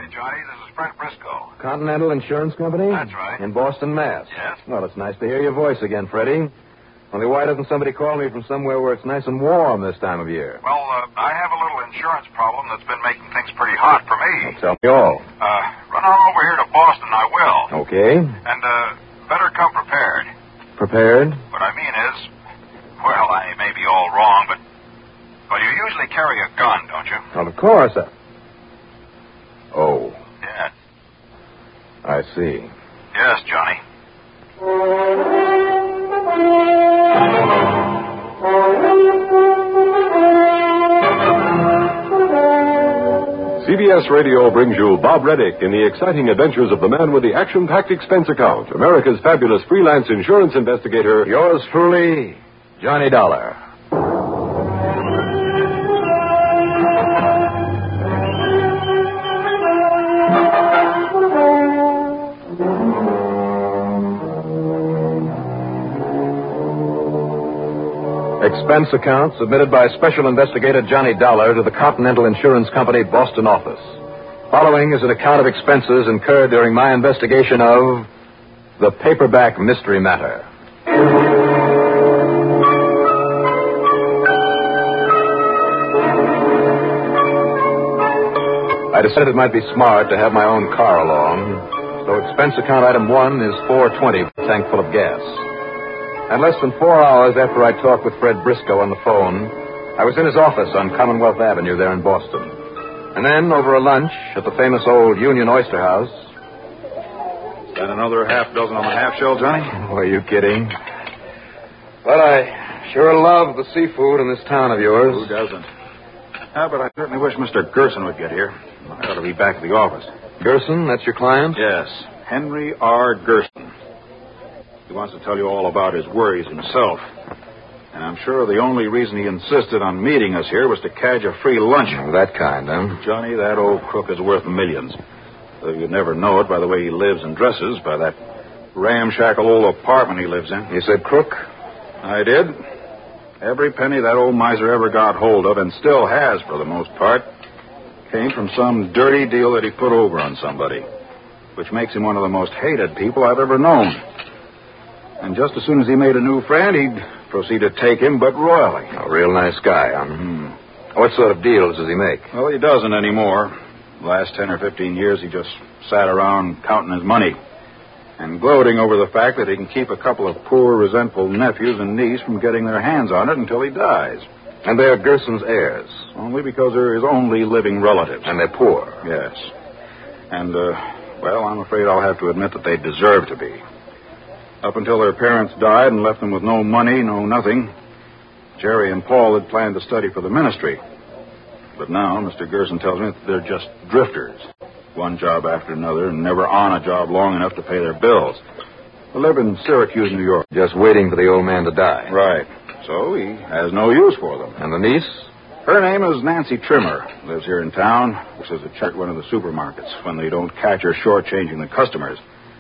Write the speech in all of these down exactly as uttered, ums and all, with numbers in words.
Hey, Johnny, this is Fred Briscoe. Continental Insurance Company? That's right. In Boston, Mass. Yes? Well, it's nice to hear your voice again, Freddie. Only why doesn't somebody call me from somewhere where it's nice and warm this time of year? Well, uh, I have a little insurance problem that's been making things pretty hot for me. Well, tell me all. Uh, run on over here to Boston, I will. Okay. And, uh, better come prepared. Prepared? What I mean is, well, I may be all wrong, but, well, you usually carry a gun, don't you? Well, of course. I... Oh. Yeah. I see. Yes, Johnny. C B S Radio brings you Bob Reddick in the exciting adventures of the man with the action-packed expense account, America's fabulous freelance insurance investigator. Yours truly, Johnny Dollar. Expense account submitted by Special Investigator Johnny Dollar to the Continental Insurance Company, Boston office. Following is an account of expenses incurred during my investigation of the paperback mystery matter. I decided it might be smart to have my own car along, so expense account item one is four twenty for a tank full of gas. And less than four hours after I talked with Fred Briscoe on the phone, I was in his office on Commonwealth Avenue there in Boston. And then, over a lunch at the famous old Union Oyster House... Is that another half dozen on the half shell, Johnny? Oh, are you kidding? Well, I sure love the seafood in this town of yours. Who doesn't? Ah, but I certainly wish Mister Gerson would get here. I ought to be back at the office. Gerson, that's your client? Yes, Henry R. Gerson. He wants to tell you all about his worries himself. And I'm sure the only reason he insisted on meeting us here was to cadge a free lunch. Oh, that kind, huh? Johnny, that old crook is worth millions. Though you'd never know it by the way he lives and dresses, by that ramshackle old apartment he lives in. You said crook? I did. Every penny that old miser ever got hold of, and still has for the most part, came from some dirty deal that he put over on somebody, which makes him one of the most hated people I've ever known. And just as soon as he made a new friend, he'd proceed to take him, but royally. A real nice guy, huh? Mm. What sort of deals does he make? Well, he doesn't anymore. The last ten or fifteen years, he just sat around counting his money and gloating over the fact that he can keep a couple of poor, resentful nephews and niece from getting their hands on it until he dies. And they're Gerson's heirs? Only because they're his only living relatives. And they're poor? Yes. And, uh, well, I'm afraid I'll have to admit that they deserve to be. Up until their parents died and left them with no money, no nothing, Jerry and Paul had planned to study for the ministry. But now, Mister Gerson tells me that they're just drifters. One job after another, and never on a job long enough to pay their bills. They live in Syracuse, New York. Just waiting for the old man to die. Right. So he has no use for them. And the niece? Her name is Nancy Trimmer. Lives here in town. Works as a check at one of the supermarkets when they don't catch her shortchanging the customers.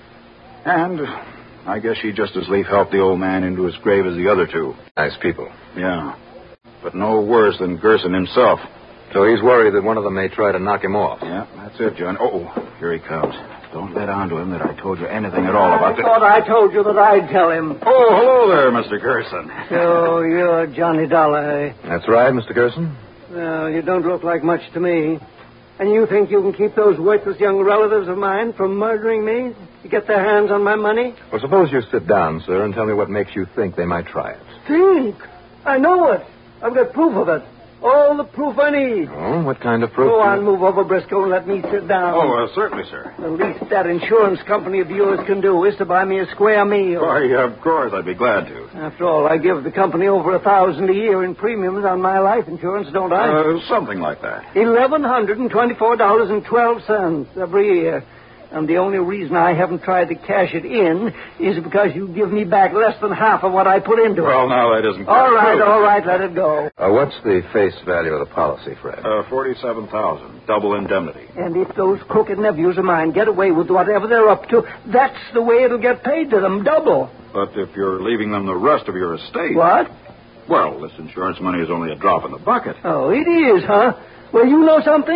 And I guess she'd just as lief help the old man into his grave as the other two. Nice people. Yeah. But no worse than Gerson himself. So he's worried that one of them may try to knock him off. Yeah, that's it, John. Oh, here he comes. Don't let on to him that I told you anything at all about I this. thought I told you that I'd tell him. Oh, hello there, Mister Gerson. So you're Johnny Dollar, eh? That's right, Mister Gerson. Well, you don't look like much to me. And you think you can keep those worthless young relatives of mine from murdering me to get their hands on my money? Well, suppose you sit down, sir, and tell me what makes you think they might try it. Think? I know it. I've got proof of it. All the proof I need. Oh, what kind of proof? Go on, move over, Briscoe, and let me sit down. Oh, uh, certainly, sir. The least that insurance company of yours can do is to buy me a square meal. Why, of course, I'd be glad to. After all, I give the company over a thousand a year in premiums on my life insurance, don't I? Uh, something like that. Eleven hundred and twenty-four dollars and twelve cents every year. And the only reason I haven't tried to cash it in is because you give me back less than half of what I put into it. Well, now, that isn't quite All right, true. all right, let it go. Uh, what's the face value of the policy, Fred? Uh, forty-seven thousand dollars, double indemnity. And if those crooked nephews of mine get away with whatever they're up to, that's the way it'll get paid to them, double. But if you're leaving them the rest of your estate... What? Well, this insurance money is only a drop in the bucket. Oh, it is, huh? Well, you know something?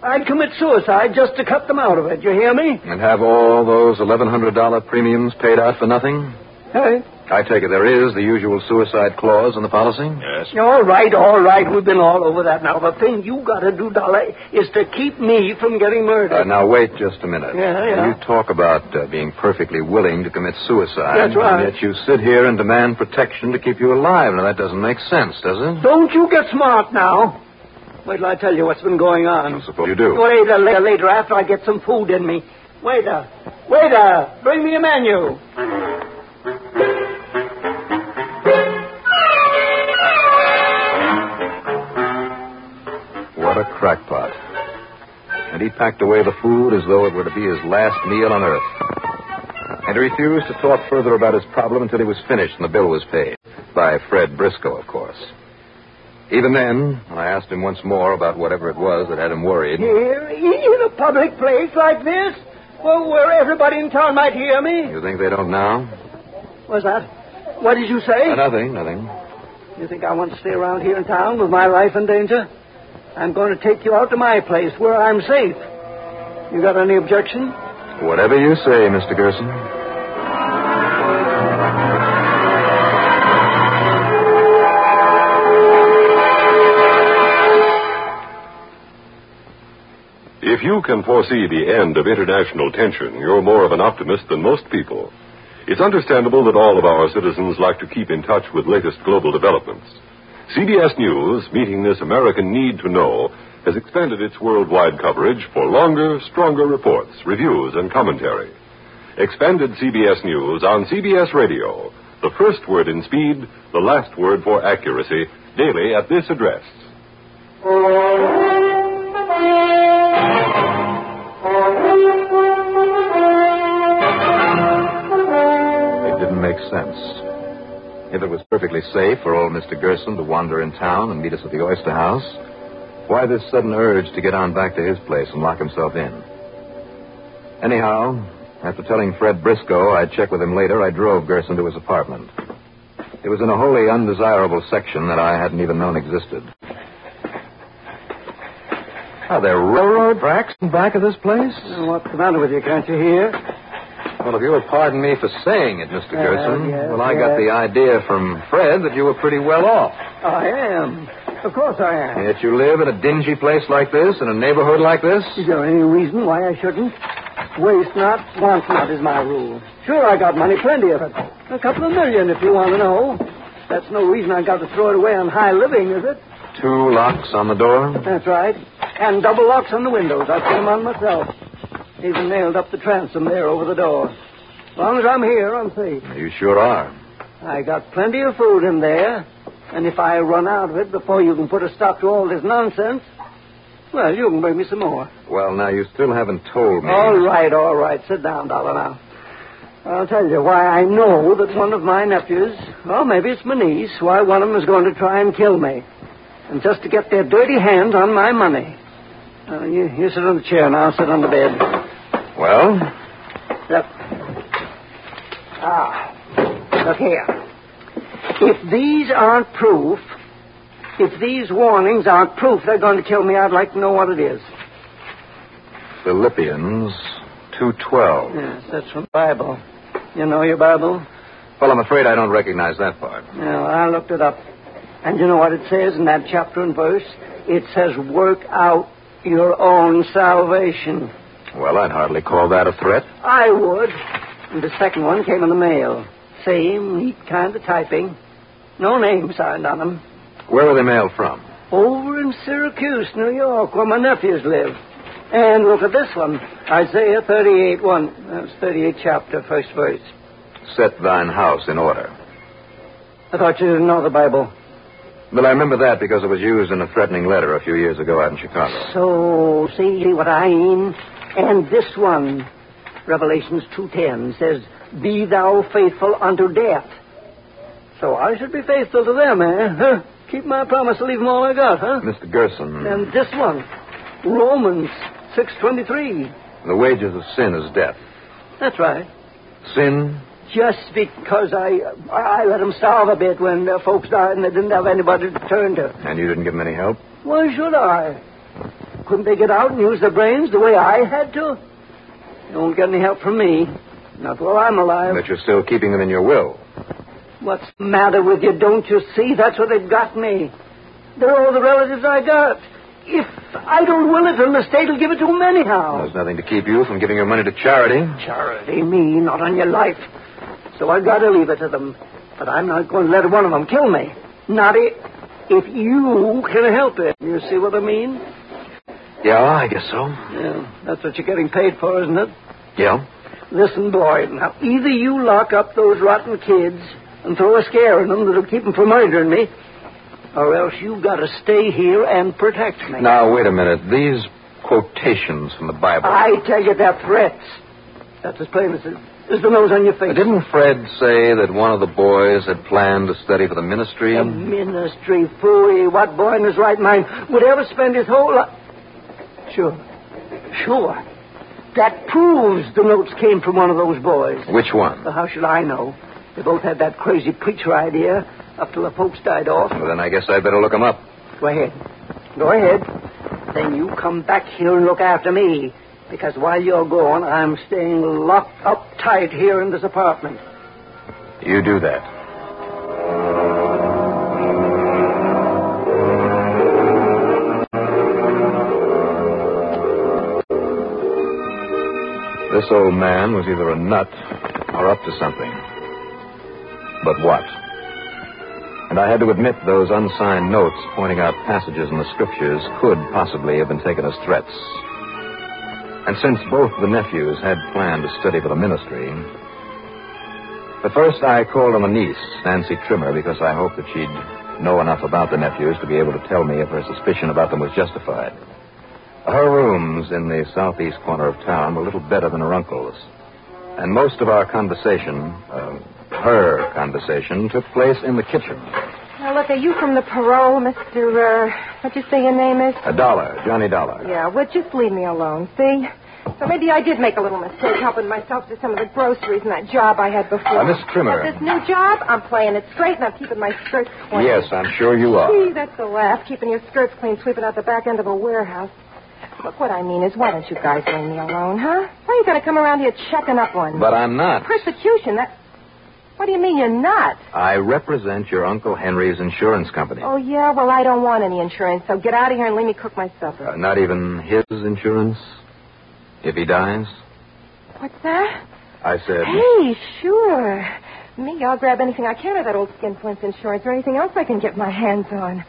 I'd commit suicide just to cut them out of it. You hear me? And have all those eleven hundred dollars premiums paid out for nothing? Hey? I take it there is the usual suicide clause in the policy? Yes. All right, all right. We've been all over that now. The thing you got to do, Dollar, is to keep me from getting murdered. Uh, now, wait just a minute. Yeah, yeah. You talk about uh, being perfectly willing to commit suicide. That's right. And yet you sit here and demand protection to keep you alive. Now, that doesn't make sense, does it? Don't you get smart now. Wait till I tell you what's been going on. I suppose you do. Later, later, later, after I get some food in me. Waiter, waiter, bring me a menu. What a crackpot. And he packed away the food as though it were to be his last meal on earth. And he refused to talk further about his problem until he was finished and the bill was paid. By Fred Briscoe, of course. Even then, when I asked him once more about whatever it was that had him worried... Here, in a public place like this? Well, where everybody in town might hear me? You think they don't now? What's that? What did you say? Uh, nothing, nothing. You think I want to stay around here in town with my life in danger? I'm going to take you out to my place where I'm safe. You got any objection? Whatever you say, Mister Gerson. If you can foresee the end of international tension, you're more of an optimist than most people. It's understandable that all of our citizens like to keep in touch with latest global developments. C B S News, meeting this American need to know, has expanded its worldwide coverage for longer, stronger reports, reviews, and commentary. Expanded C B S News on C B S Radio. The first word in speed, the last word for accuracy, daily at this address. It didn't make sense. If it was perfectly safe for old Mister Gerson to wander in town and meet us at the Oyster House, why this sudden urge to get on back to his place and lock himself in? Anyhow, after telling Fred Briscoe I'd check with him later, I drove Gerson to his apartment. It was in a wholly undesirable section that I hadn't even known existed. Are there railroad tracks in back of this place? What's the matter with you? Can't you hear? Well, if you will pardon me for saying it, Mister Uh, Gerson, yes, well, I yes. got the idea from Fred that you were pretty well off. I am. Of course I am. And yet you live in a dingy place like this, in a neighborhood like this? Is there any reason why I shouldn't? Waste not, want not is my rule. Sure, I got money, plenty of it. A couple of million, if you want to know. That's no reason I got to throw it away on high living, is it? Two locks on the door? That's right. And double locks on the windows. I put them on myself. Even nailed up the transom there over the door. As long as I'm here, I'm safe. You sure are. I got plenty of food in there. And if I run out of it before you can put a stop to all this nonsense, well, you can bring me some more. Well, now, you still haven't told me. All right, all right. Sit down, Dollar, now. I'll tell you why I know that one of my nephews, or maybe it's my niece, why one of them is going to try and kill me. And just to get their dirty hands on my money. Uh, you, you sit on the chair now. I'll sit on the bed. Well? Look. Ah. Look here. If these aren't proof, if these warnings aren't proof they're going to kill me, I'd like to know what it is. Philippians two twelve. Yes, that's from the Bible. You know your Bible? Well, I'm afraid I don't recognize that part. No, I looked it up. And you know what it says in that chapter and verse? It says, work out your own salvation. Well, I'd hardly call that a threat. I would. And the second one came in the mail. Same neat kind of typing. No name signed on them. Where were they mailed from? Over in Syracuse, New York, where my nephews live. And look at this one. Isaiah thirty-eight one. That's thirty-eight chapter, first verse. Set thine house in order. I thought you didn't know the Bible. But I remember that because it was used in a threatening letter a few years ago out in Chicago. So, see what I mean? And this one, Revelations two ten, says, be thou faithful unto death. So I should be faithful to them, eh? Huh? Keep my promise to leave them all I got, huh? Mister Gerson. And this one, Romans six twenty-three. The wages of sin is death. That's right. Sin? Just because I I let them starve a bit when uh, folks died and they didn't have anybody to turn to. And you didn't give them any help? Why should I? Couldn't they get out and use their brains the way I had to? You won't get any help from me. Not while I'm alive. But you're still keeping them in your will. What's the matter with you? Don't you see? That's what they've got me. They're all the relatives I got. If I don't will it, then the state will give it to them anyhow. There's nothing to keep you from giving your money to charity. Charity? Me? Not on your life. So I've got to leave it to them. But I'm not going to let one of them kill me. Not if, if you can help it. You see what I mean? Yeah, I guess so. Yeah, that's what you're getting paid for, isn't it? Yeah. Listen, Boyd, now, either you lock up those rotten kids and throw a scare in them that'll keep them from murdering me, or else you've got to stay here and protect me. Now, wait a minute. These quotations from the Bible. I tell you, they're threats. That's as plain as, as the nose on your face. Didn't Fred say that one of the boys had planned to study for the ministry? The ministry, phooey. What boy in his right mind would ever spend his whole life? Sure. Sure. That proves the notes came from one of those boys. Which one? Well, how should I know? They both had that crazy preacher idea up till the folks died off. Well, then I guess I'd better look them up. Go ahead. Go ahead. Then you come back here and look after me. Because while you're gone, I'm staying locked up tight here in this apartment. You do that. This old man was either a nut or up to something. But what? And I had to admit those unsigned notes pointing out passages in the scriptures could possibly have been taken as threats. And since both the nephews had planned to study for the ministry, at first I called on the niece, Nancy Trimmer, because I hoped that she'd know enough about the nephews to be able to tell me if her suspicion about them was justified. Her rooms in the southeast corner of town were a little better than her uncle's. And most of our conversation, uh, her conversation, took place in the kitchen. Now, look, are you from the parole, Mister, uh, what'd you say your name is? A Dollar, Johnny Dollar. Yeah, well, just leave me alone, see? So maybe I did make a little mistake helping myself to some of the groceries in that job I had before. Uh, Miss Trimmer. But this new job, I'm playing it straight and I'm keeping my skirts clean. Yes, I'm sure you are. Gee, that's a laugh, keeping your skirts clean, sweeping out the back end of a warehouse. Look, what I mean is, why don't you guys leave me alone, huh? Why are you going to come around here checking up on me? But I'm not. Persecution, that... What do you mean you're not? I represent your Uncle Henry's insurance company. Oh, yeah? Well, I don't want any insurance, so get out of here and leave me cook my supper. Uh, not even his insurance? If he dies? What's that? I said... Hey, sure. Me, I'll grab anything I can of that old skinflint insurance or anything else I can get my hands on.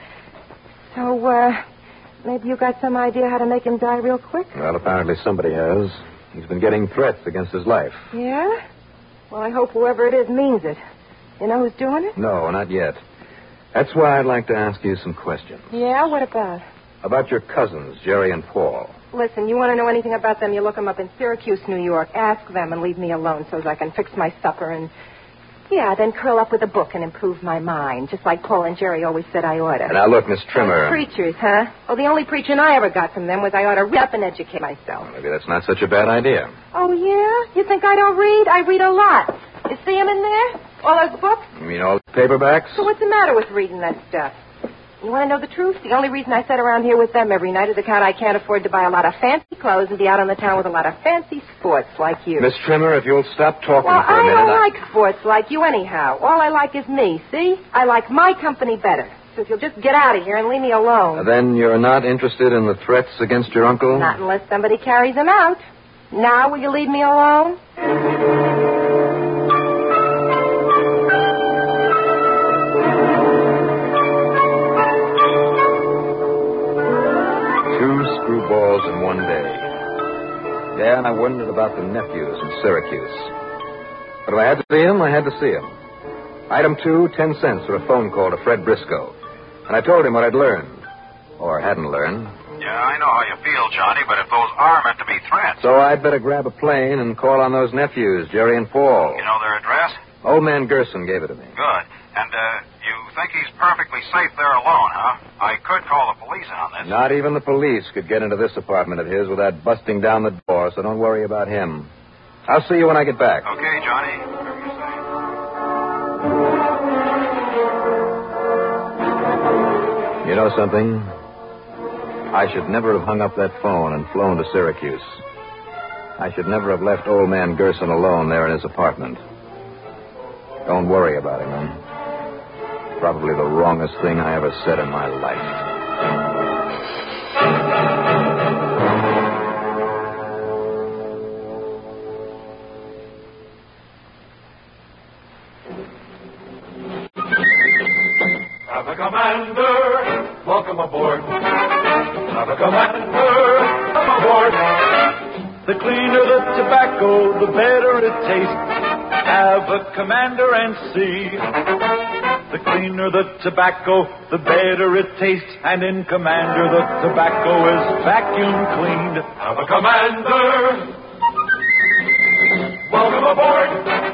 So, uh, maybe you got some idea how to make him die real quick? Well, apparently somebody has. He's been getting threats against his life. Yeah? Well, I hope whoever it is means it. You know who's doing it? No, not yet. That's why I'd like to ask you some questions. Yeah? What about? About your cousins, Jerry and Paul. Listen, you want to know anything about them, you look them up in Syracuse, New York. Ask them and leave me alone so as I can fix my supper and... Yeah, then curl up with a book and improve my mind, just like Paul and Jerry always said I ought to. Now, look, Miss Trimmer... Those preachers, huh? Well, the only preaching I ever got from them was I ought to read up and educate myself. Maybe that's not such a bad idea. Oh, yeah? You think I don't read? I read a lot. You see them in there? All those books? You mean all the paperbacks? So what's the matter with reading that stuff? You want to know the truth? The only reason I sit around here with them every night is account I can't afford to buy a lot of fancy clothes and be out on the town with a lot of fancy sports like you. Miss Trimmer, if you'll stop talking well, for a I minute... don't I like sports like you anyhow. All I like is me, see? I like my company better. So if you'll just get out of here and leave me alone. Then you're not interested in the threats against your uncle? Not unless somebody carries them out. Now will you leave me alone? Screwballs in one day. Yeah, and I wondered about the nephews in Syracuse. But if I had to see him, I had to see him. Item two, ten cents for a phone call to Fred Briscoe. And I told him what I'd learned. Or hadn't learned. Yeah, I know how you feel, Johnny, but if those are meant to be threats... So I'd better grab a plane and call on those nephews, Jerry and Paul. You know their address? Old man Gerson gave it to me. Good. And, uh, you think he's perfectly safe there alone, huh? I could call the police on this. Not even the police could get into this apartment of his without busting down the door, so don't worry about him. I'll see you when I get back. Okay, Johnny. Whatever you say. You know something? I should never have hung up that phone and flown to Syracuse. I should never have left old man Gerson alone there in his apartment. Don't worry about him, man. Probably the wrongest thing I ever said in my life. Have a commander, welcome aboard. Have a commander, come aboard. The cleaner the tobacco, the better it tastes. Have a commander and see. The cleaner the tobacco, the better it tastes. And in Commander, the tobacco is vacuum cleaned. Have a commander. Welcome aboard.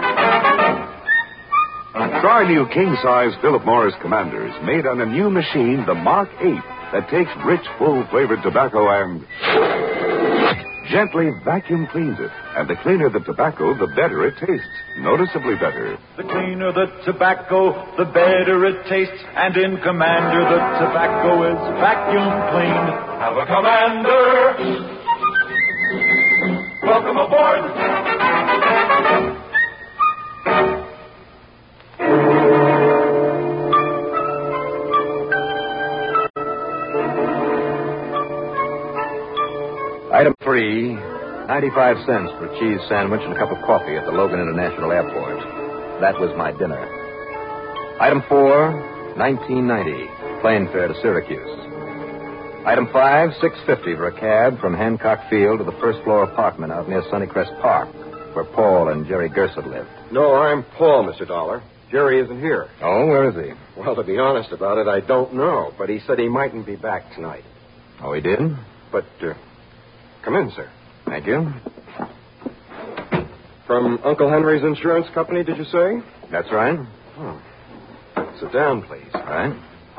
Try new king-size Philip Morris Commanders made on a new machine, the Mark eight, that takes rich, full-flavored tobacco and gently vacuum cleans it. And the cleaner the tobacco, the better it tastes. Noticeably better. The cleaner the tobacco, the better it tastes. And in Commander, the tobacco is vacuum cleaned. Have a commander. Welcome aboard. Item three, ninety-five cents for a cheese sandwich and a cup of coffee at the Logan International Airport. That was my dinner. Item four, nineteen ninety, plane fare to Syracuse. Item five, six fifty for a cab from Hancock Field to the first floor apartment out near Sunnycrest Park, where Paul and Jerry Gerson lived. No, I'm Paul, Mister Dollar. Jerry isn't here. Oh, where is he? Well, to be honest about it, I don't know, but he said he mightn't be back tonight. Oh, he did? But, uh, come in, sir. Thank you. From Uncle Henry's insurance company, did you say? That's right. Oh. Sit down, please. All right.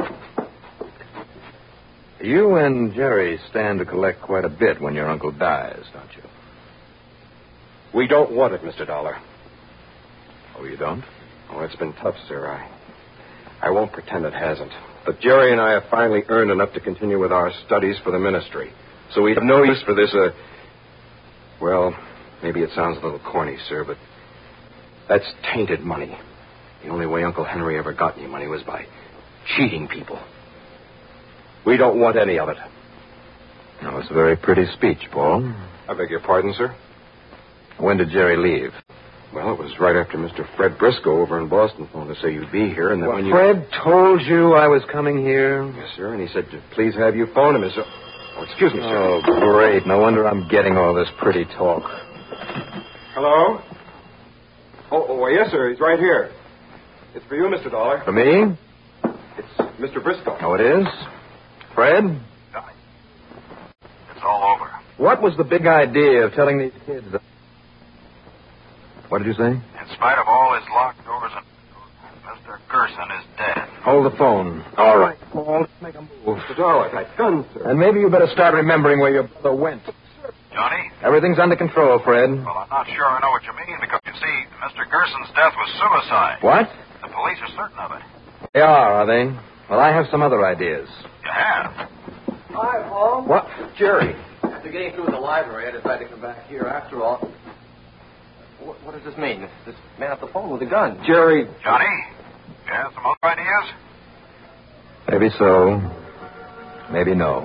You and Jerry stand to collect quite a bit when your uncle dies, don't you? We don't want it, Mister Dollar. Oh, you don't? Oh, it's been tough, sir. I, I won't pretend it hasn't. But Jerry and I have finally earned enough to continue with our studies for the ministry. So we have no use for this, uh... Well, maybe it sounds a little corny, sir, but that's tainted money. The only way Uncle Henry ever got any money was by cheating people. We don't want any of it. No, it's a very pretty speech, Paul. I beg your pardon, sir? When did Jerry leave? Well, it was right after Mister Fred Briscoe over in Boston phoned to say you'd be here, and then well, when you... Fred told you I was coming here? Yes, sir, and he said to please have you phone him, Mister Oh, excuse me, sir. Oh, great. No wonder I'm getting all this pretty talk. Hello? Oh, oh, yes, sir. He's right here. It's for you, Mister Dollar. For me? It's Mister Briscoe. Oh, it is? Fred? It's all over. What was the big idea of telling these kids that... What did you say? In spite of all his locked doors and Mister Gerson is dead. Hold the phone. All right, Paul. Let's make a move. Mister Dollar, that gun, sir. And maybe you better start remembering where your brother went. Johnny? Everything's under control, Fred. Well, I'm not sure I know what you mean, because you see, Mister Gerson's death was suicide. What? The police are certain of it. They are, are they? Well, I have some other ideas. You have? Hi, Paul. What? Jerry. After getting through with the library, I decided to come back here. After all, what, what does this mean? This man at the phone with a gun. Jerry. Johnny? You have some other ideas? Maybe so. Maybe no.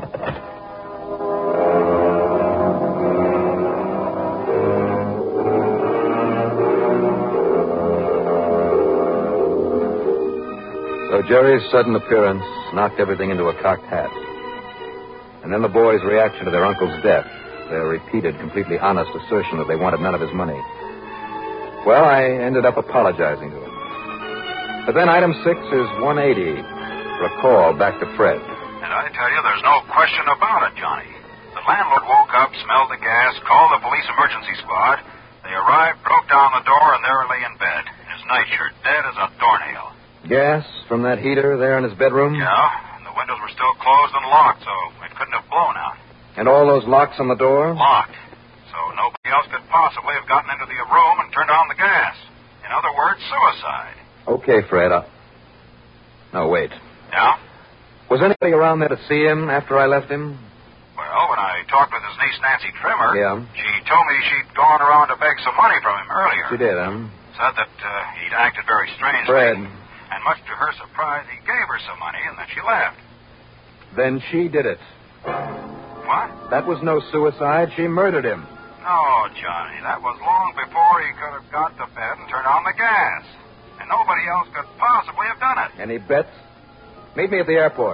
So Jerry's sudden appearance knocked everything into a cocked hat. And then the boys' reaction to their uncle's death, their repeated, completely honest assertion that they wanted none of his money. Well, I ended up apologizing to him. But then item six is one eighty for a call back to Fred. And I tell you, there's no question about it, Johnny. The landlord woke up, smelled the gas, called the police emergency squad. They arrived, broke down the door, and there he lay in bed, in his nightshirt, dead as a doornail. Gas from that heater there in his bedroom? Yeah, and the windows were still closed and locked, so it couldn't have blown out. And all those locks on the door? Locked. So nobody else could possibly have gotten into the room and turned on the gas. In other words, suicide. Okay, Fred. I'll... No, wait. Yeah? Was anybody around there to see him after I left him? Well, when I talked with his niece, Nancy Trimmer, Yeah. she told me she'd gone around to beg some money from him earlier. She did, huh? Said that uh, he'd acted very strangely. Fred. And much to her surprise, he gave her some money, and then she left. Then she did it. What? That was no suicide. She murdered him. No, Johnny. That was long before he could have got to bed and turned on the gas. And nobody else could possibly have done it. Any bets? Meet me at the airport.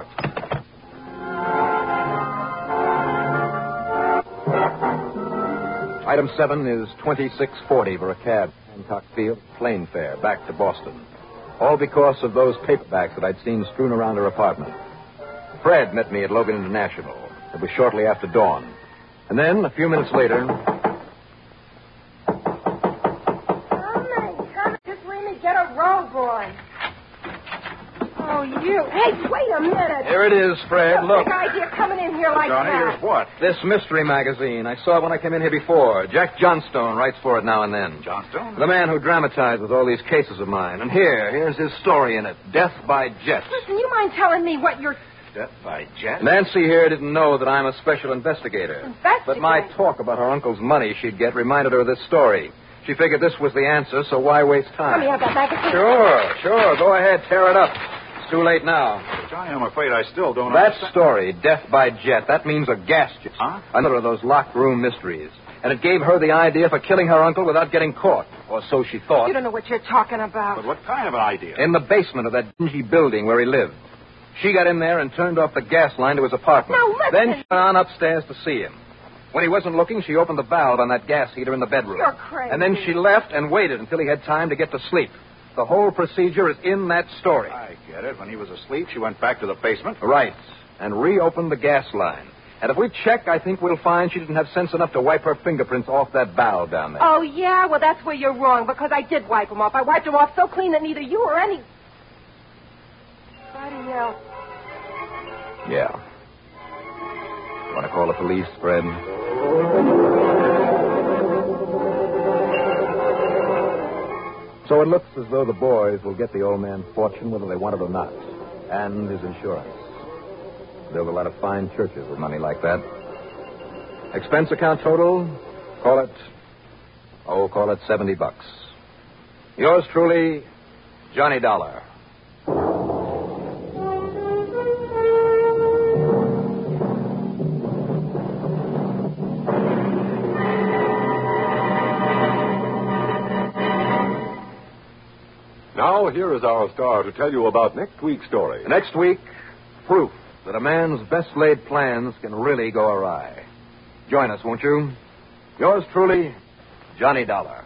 Item seven is twenty-six forty for a cab. Hancock Field, plane fare, back to Boston. All because of those paperbacks that I'd seen strewn around her apartment. Fred met me at Logan International. It was shortly after dawn. And then, a few minutes later... Coming, coming. Just let me get a robe on. Oh, you. Hey, wait a minute. Here it is, Fred. Look. Big idea coming in here like Johnny, that. here's what? This mystery magazine. I saw it when I came in here before. Jack Johnstone writes for it now and then. Johnstone? The man who dramatizes all these cases of mine. And here, here's his story in it. Death by jet. Listen, you mind telling me what you're... Death by jet? Nancy here didn't know that I'm a special investigator. Investigator? But my talk about her uncle's money she'd get reminded her of this story. She figured this was the answer, so why waste time? Let me have that magazine. Sure, sure. Go ahead, tear it up. It's too late now. Johnny, I'm afraid I still don't That understand. story, Death by Jet, that means a gas jet. Huh? Another of those locked room mysteries. And it gave her the idea for killing her uncle without getting caught. Or so she thought. You don't know what you're talking about. But what kind of an idea? In the basement of that dingy building where he lived. She got in there and turned off the gas line to his apartment. Now, listen. Then she went on upstairs to see him. When he wasn't looking, she opened the valve on that gas heater in the bedroom. You're crazy. And then she left and waited until he had time to get to sleep. The whole procedure is in that story. I get it. When he was asleep, she went back to the basement. Right. And reopened the gas line. And if we check, I think we'll find she didn't have sense enough to wipe her fingerprints off that valve down there. Oh, yeah? Well, that's where you're wrong, because I did wipe them off. I wiped them off so clean that neither you or any... Somebody else. Yeah. Want to call the police, Fred? So it looks as though the boys will get the old man's fortune whether they want it or not. And his insurance. Build a lot of fine churches with money like that. Expense account total? Call it... Oh, call it seventy bucks. Yours truly, Johnny Dollar. Now, here is our star to tell you about next week's story. Next week, proof that a man's best laid plans can really go awry. Join us, won't you? Yours truly, Johnny Dollar.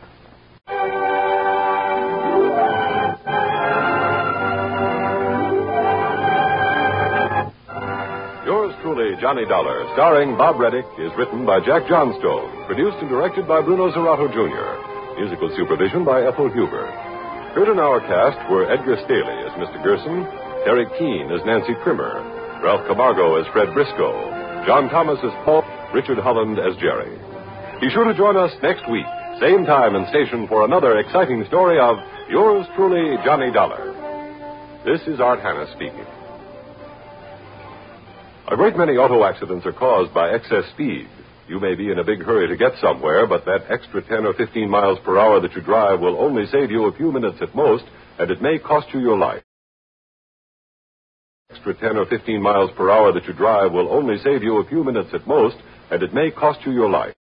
Yours truly, Johnny Dollar, starring Bob Reddick, is written by Jack Johnstone, produced and directed by Bruno Zerato Junior Musical supervision by Ethel Huber. Heard in our cast were Edgar Staley as Mister Gerson, Eric Keene as Nancy Trimmer, Ralph Camargo as Fred Briscoe, John Thomas as Paul, Richard Holland as Jerry. Be sure to join us next week, same time and station, for another exciting story of Yours truly, Johnny Dollar. This is Art Hanna speaking. A great many auto accidents are caused by excess speed. You may be in a big hurry to get somewhere, but that extra ten or fifteen miles per hour that you drive will only save you a few minutes at most, and it may cost you your life. Extra ten or fifteen miles per hour that you drive will only save you a few minutes at most, and it may cost you your life.